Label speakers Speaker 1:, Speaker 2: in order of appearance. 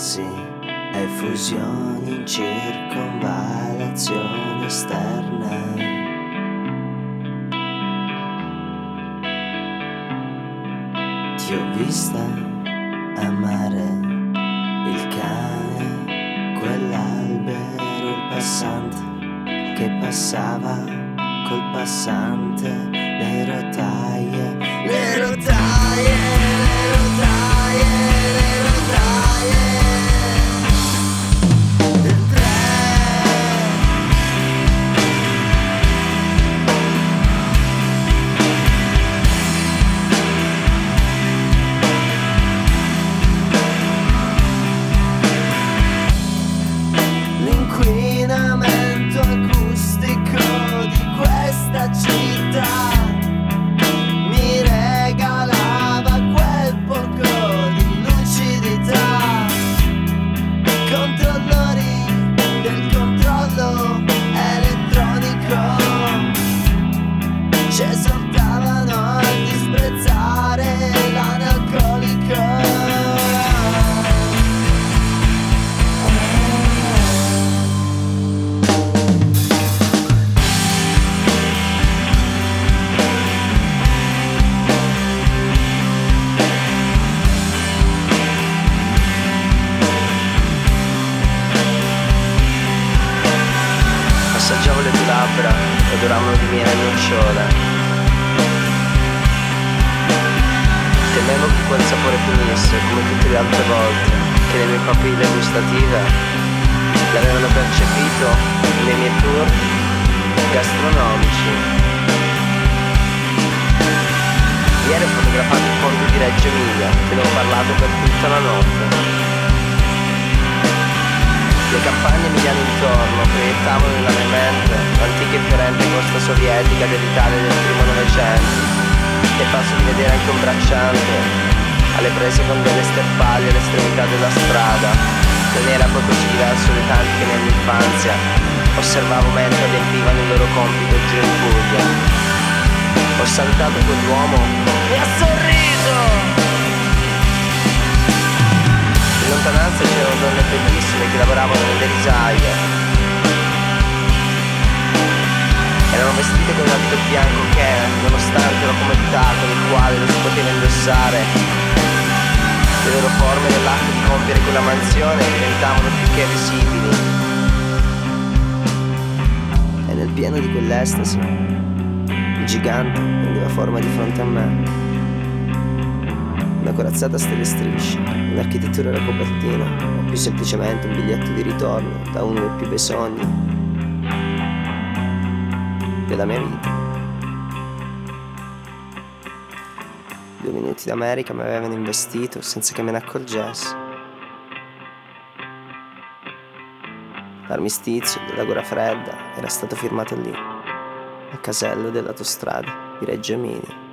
Speaker 1: così, effusioni in circonvallazione esterna. Ti ho vista amare il cane, quell'albero, il passante che passava col passante, le rotaie, le rotaie, le rotaie, le rotaie del l'inquinamento acustico di questa città mi regalava quel poco di lucidità, controllori del controllo elettronico ci esortavano a disprezzare l'analcolico. Assaggiavo le tue labbra, odoravano di miele e nocciole. Temevo che quel sapore finisse come tutte le altre volte, che le mie papille gustative l'avevano percepito nei miei tour gastronomici. Ieri ho fotografato il ponte di Reggio Emilia, te ne ho parlato per tutta la notte. Le campagne emiliane intorno proiettavano nella mia mente l'antica e fiorente costa sovietica dell'Italia del primo Novecento, che passo di vedere anche un bracciante alle prese con delle sterpali all'estremità della strada. Non era poi così diverso dai tanti che nell'infanzia osservavo mentre adempivano il loro compito giù in Puglia. Ho salutato quell'uomo e ha sorriso! In lontananza c'erano donne bellissime che lavoravano nelle risaie. Erano vestite con un abito bianco che, nonostante la comodità con il quale lo si poteva indossare, le loro forme nell'atto di compiere quella mansione diventavano più che visibili. E nel pieno di quell'estasi, il gigante prendeva forma di fronte a me. Una corazzata a stelle strisce, un'architettura da copertina, o più semplicemente un biglietto di ritorno da uno dei più bei sogni della mia vita. 2 minuti d'America mi avevano investito senza che me ne accorgessi. L'armistizio della guerra fredda era stato firmato lì, al casello dell'autostrada di Reggio Emilia.